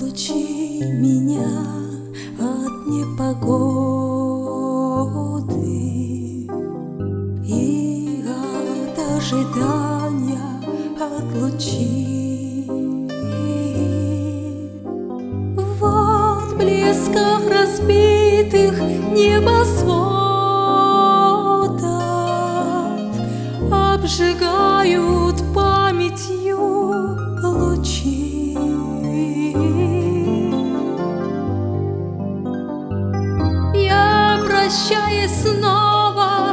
Отлучи меня от непогоды и от ожидания отлучи. В отблесках разбитых небосводов обжигают памятью лучи. Я, прощаясь, снова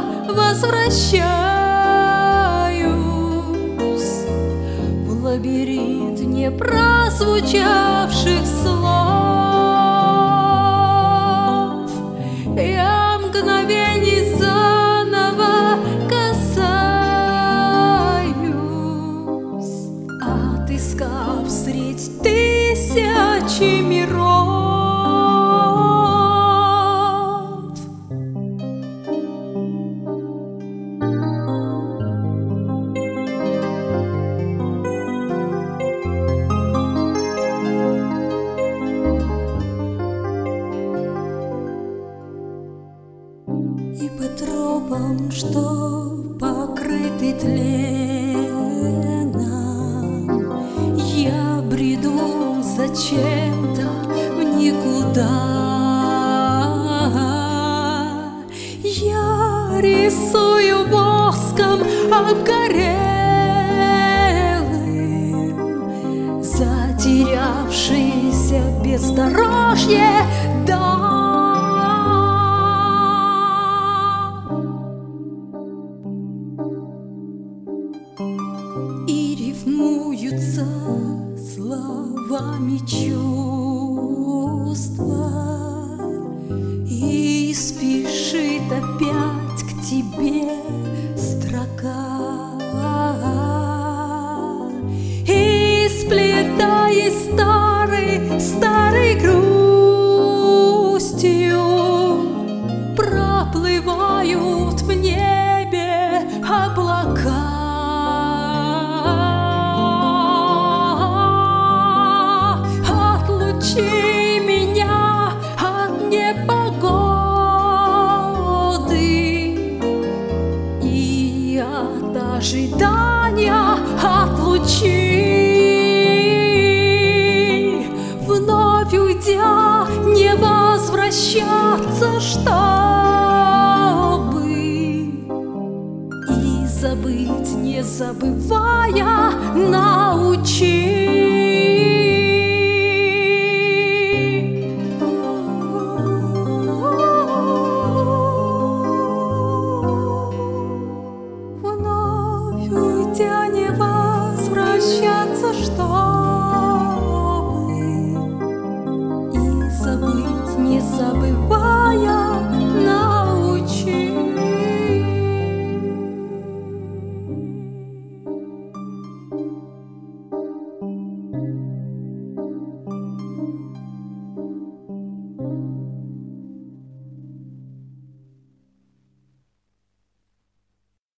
возвращаюсь в лабиринт непрозвучавших слов. Я мгновений заново касаюсь, отыскав средь тысячи миров. И по тропам, что покрыты тленом, я бреду зачем-то в никуда. Я рисую воском обгорелым затерявшееся бездорожье дам. И рифмуются словами чувства, и спешит опять к тебе строка, и сплетаясь старой грустью, проплывают в небе облака. Отлучи меня от непогоды и от ожидания отлучи, вновь уйдя не возвращаться, чтобы и забыть, не забывая, научи. Не возвращаться, чтобы и забыть, не забывать.